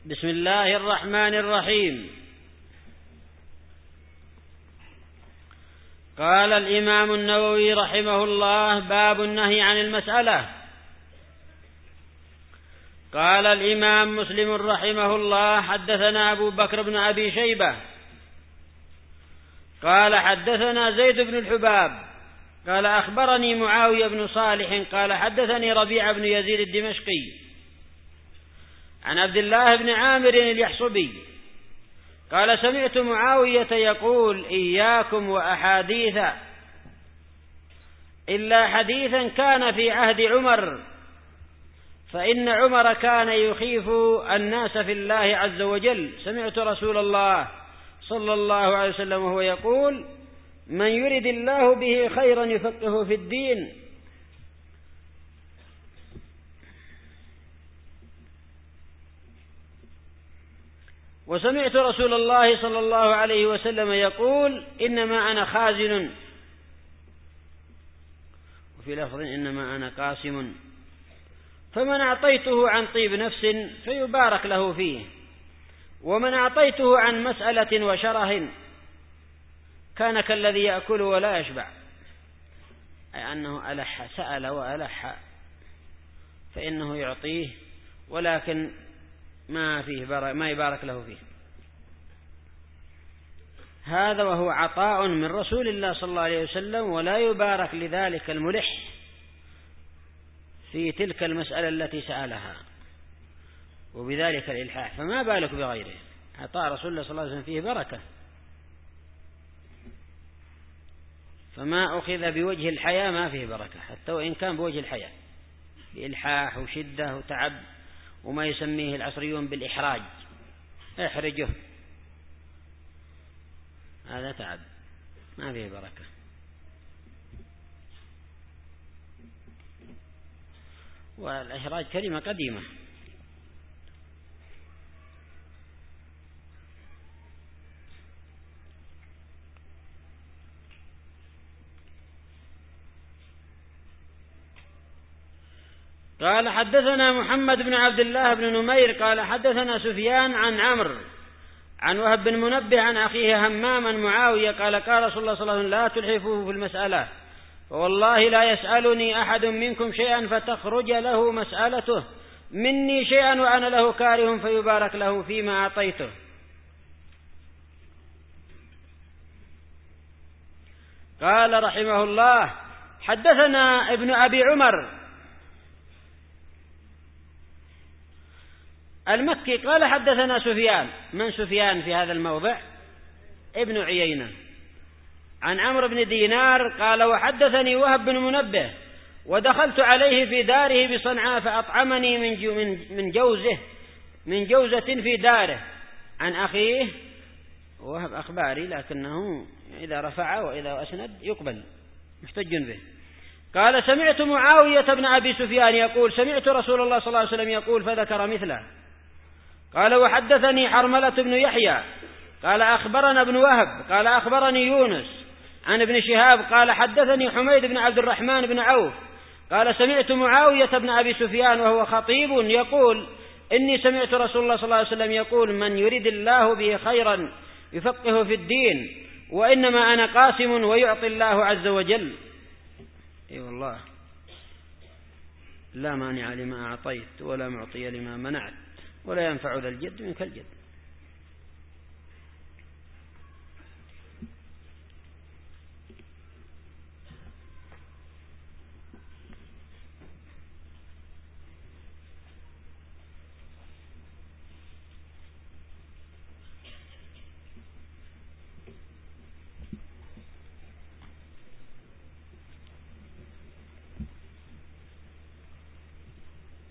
بسم الله الرحمن الرحيم. قال الإمام النووي رحمه الله: باب النهي عن المسألة. قال الإمام مسلم رحمه الله: حدثنا أبو بكر بن أبي شيبة قال حدثنا زيد بن الحباب قال أخبرني معاوية بن صالح قال حدثني ربيع بن يزيد الدمشقي عن عبد الله بن عامر اليحصبي قال سمعت معاوية يقول: إياكم وأحاديث إلا حديثا كان في عهد عمر، فإن عمر كان يخيف الناس في الله عز وجل. سمعت رسول الله صلى الله عليه وسلم وهو يقول: من يرد الله به خيرا يفقهه في الدين. وسمعت رسول الله صلى الله عليه وسلم يقول: إنما أنا خازن، وفي لفظ إنما أنا قاسم، فمن أعطيته عن طيب نفس فيبارك له فيه، ومن أعطيته عن مسألة وشره كان كالذي يأكل ولا يشبع، أي أنه ألح، سأل وألح، فإنه يعطيه ولكن ما يبارك له فيه. هذا وهو عطاء من رسول الله صلى الله عليه وسلم، ولا يبارك لذلك الملح في تلك المسألة التي سألها، وبذلك الإلحاح، فما بالك بغيره. عطاء رسول الله صلى الله عليه وسلم فيه بركة، فما أخذ بوجه الحياة ما فيه بركة، حتى وإن كان بوجه الحياة، بإلحاح وشدة وتعب، وما يسميه العصريون بالإحراج، احرجه، هذا تعب ما فيه بركة. والإحراج كلمة قديمة. قال حدثنا محمد بن عبد الله بن نمير قال حدثنا سفيان عن عمرو عن وهب بن منبه عن أخيه همام عن معاوية قال قال رسول الله صلى الله عليه وسلم: لا تلحفوا في المسألة، فوالله لا يسألني أحد منكم شيئا فتخرج له مسألته مني شيئا وأنا له كاره فيبارك له فيما أعطيته. قال رحمه الله: حدثنا ابن أبي عمر المكي قال حدثنا سفيان. من سفيان في هذا الموضع؟ ابن عيينة. عن عمرو بن دينار قال: وحدثني وهب بن منبه ودخلت عليه في داره بصنعاء فأطعمني من جوزة في داره. عن أخيه وهب أخباري، لكنه إذا رفع وإذا أسند يقبل، محتج به. قال: سمعت معاوية بن أبي سفيان يقول: سمعت رسول الله صلى الله عليه وسلم يقول، فذكر مثله. قال: وحدثني حرملة بن يحيى قال أخبرنا ابن وهب قال أخبرني يونس عن ابن شهاب قال حدثني حميد بن عبد الرحمن بن عوف قال: سمعت معاوية بن أبي سفيان وهو خطيب يقول: إني سمعت رسول الله صلى الله عليه وسلم يقول: من يريد الله به خيرا يفقهه في الدين، وإنما أنا قاسم ويعطي الله عز وجل. أي والله، لا مانع لما أعطيت ولا معطي لما منعت ولا ينفع ذا الجد منك الجد.